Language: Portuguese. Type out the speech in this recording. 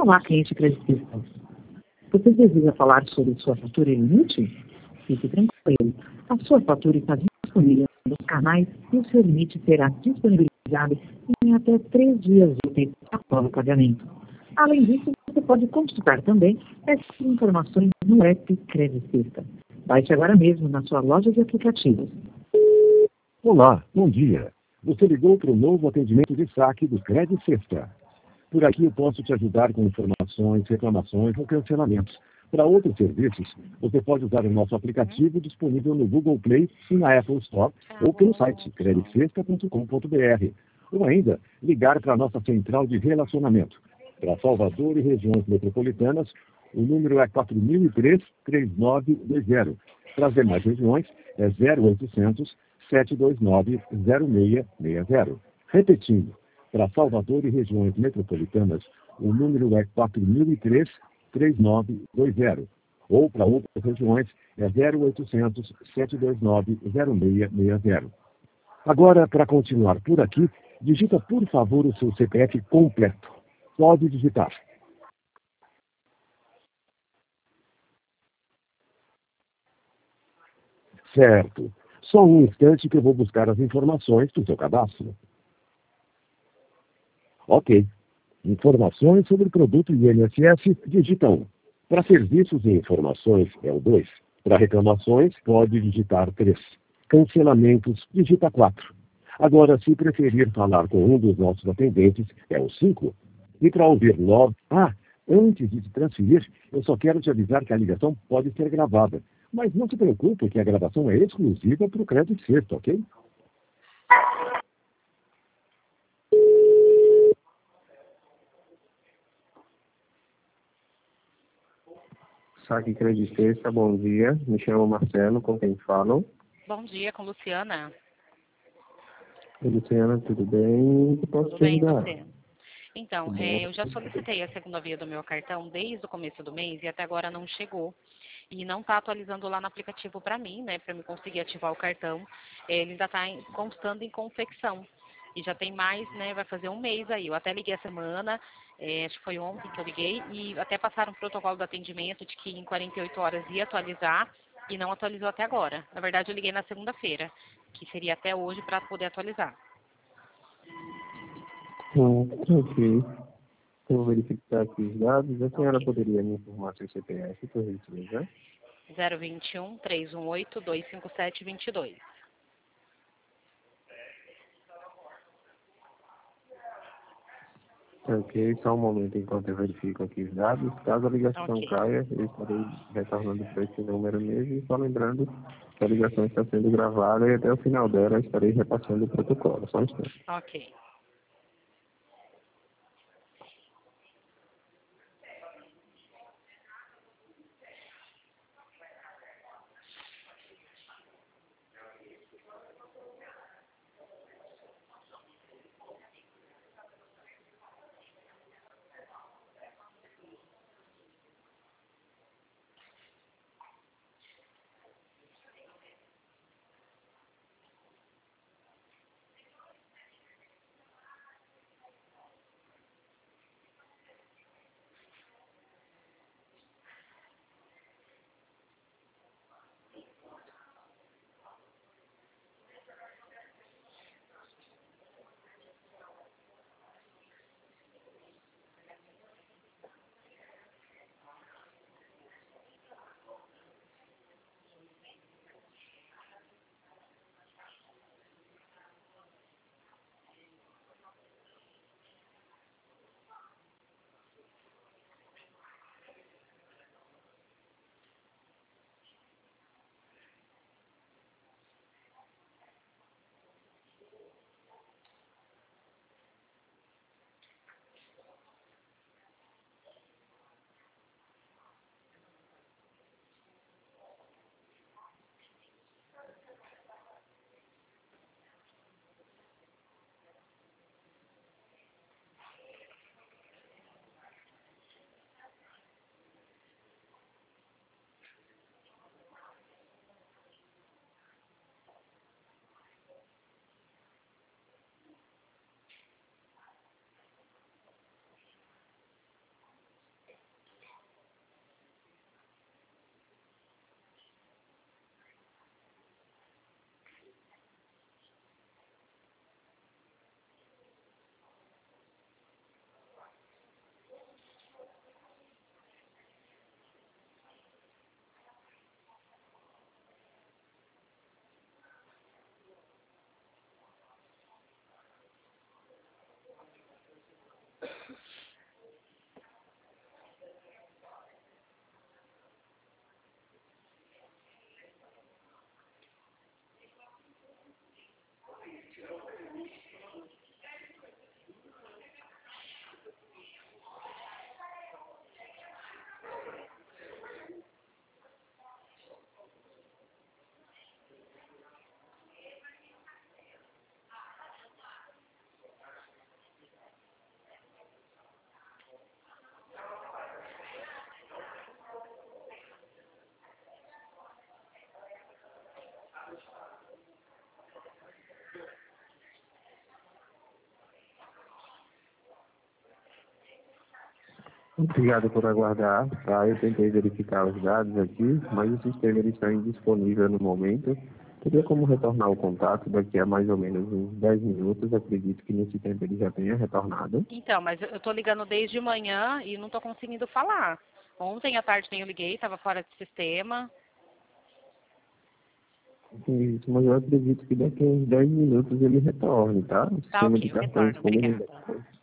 Olá, cliente creditista. Você deseja falar sobre sua fatura em limite? Fique tranquilo. A sua fatura está disponível nos canais e o seu limite será disponibilizado em até 3 dias úteis após o pagamento. Além disso, você pode consultar também essas informações no app Credicista. Baixe agora mesmo na sua loja de aplicativos. Olá, bom dia. Você ligou para o novo atendimento de saque do Credicista. Por aqui eu posso te ajudar com informações, reclamações ou cancelamentos. Para outros serviços, você pode usar o nosso aplicativo disponível no Google Play e na Apple Store ou pelo site credicesta.com.br. Ou ainda, ligar para a nossa central de relacionamento. Para Salvador e regiões metropolitanas, o número é 4003-3920. Para as demais regiões, é 0800 729 0660. Repetindo, para Salvador e regiões metropolitanas, o número é 4003-3920. Ou para outras regiões, é 0800 729 0660. Agora, para continuar por aqui, digita por favor o seu CPF completo. Pode digitar. Certo. Só um instante que eu vou buscar as informações do seu cadastro. Ok. Informações sobre o produto INSS, digita 1. Para serviços e informações, é o 2. Para reclamações, pode digitar 3. Cancelamentos, digita 4. Agora, se preferir falar com um dos nossos atendentes, é o 5. E para ouvir logo... antes de te transferir, eu só quero te avisar que a ligação pode ser gravada. Mas não se preocupe que a gravação é exclusiva para o Crédito Sexto, ok? Saque Credicista, bom dia. Me chamo Marcelo, com quem falo? Bom dia, com Luciana. Oi, Luciana, tudo bem? Eu posso Tudo te bem, ajudar? você? Então, eu já solicitei a segunda via do meu cartão desde o começo do mês e até agora não chegou. E não está atualizando lá no aplicativo para mim, né, para me conseguir ativar o cartão. Ele ainda está constando em confecção. E já tem mais, né, vai fazer um mês aí. Eu até liguei a semana, acho que foi ontem que eu liguei, e até passaram um protocolo do atendimento de que em 48 horas ia atualizar e não atualizou até agora. Na verdade, eu liguei na segunda-feira, que seria até hoje para poder atualizar. Ok. Eu vou verificar aqui os dados. A senhora Ok. poderia me informar seu CPF, por gentileza? 021 318 257 22. Ok, só um momento enquanto eu verifico aqui os dados. Caso a ligação Ok. caia, eu estarei retornando para esse número mesmo. E só lembrando que a ligação está sendo gravada e até o final dela eu estarei repassando o protocolo. Só um instante. Ok. Obrigado por aguardar, tá? Eu tentei verificar os dados aqui, mas o sistema ele está indisponível no momento. Teria como retornar o contato daqui a mais ou menos uns 10 minutos. Acredito que nesse tempo ele já tenha retornado. Então, mas eu tô ligando desde manhã e não tô conseguindo falar. Ontem à tarde nem eu liguei, estava fora de sistema. Isso, mas eu acredito que daqui a uns 10 minutos ele retorne, tá? O Tá sistema ok, de eu cartões retorno. como Obrigada.